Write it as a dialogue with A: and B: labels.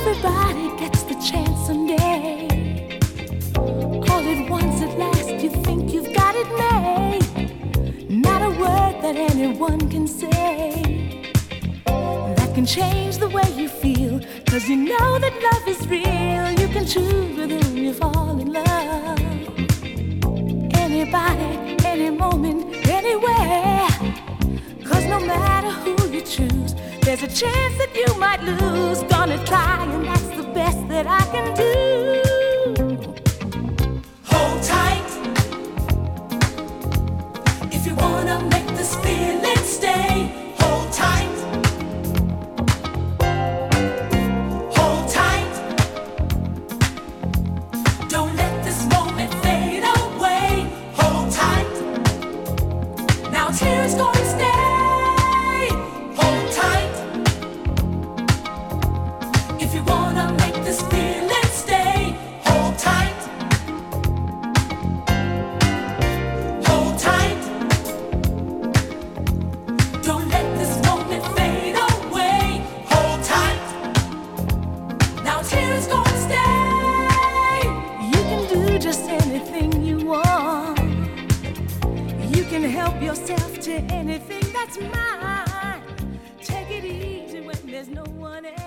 A: Everybody gets the chance someday. All at once, at last, you think you've got it made. Not a word that anyone can say that can change the way you feel. 'Cause you know that love is real. You can choose with whom you fall in love. Anybody, any moment, anywhere. 'Cause no matter who you choose, there's a chance that you might lose. Gonna try, and that's the best that I can do.
B: Hold tight if you wanna make this feeling stay. Hold tight. Hold tight. Don't let this moment fade away. Hold tight. Now tears gonna stay. Hold tight. If you wanna make this feeling stay, hold tight. Hold tight. Don't let this moment fade away. Hold tight. Now tears gonna stay.
A: You can do just anything you want. You can help yourself to anything that's mine. Take it easy when there's no one else.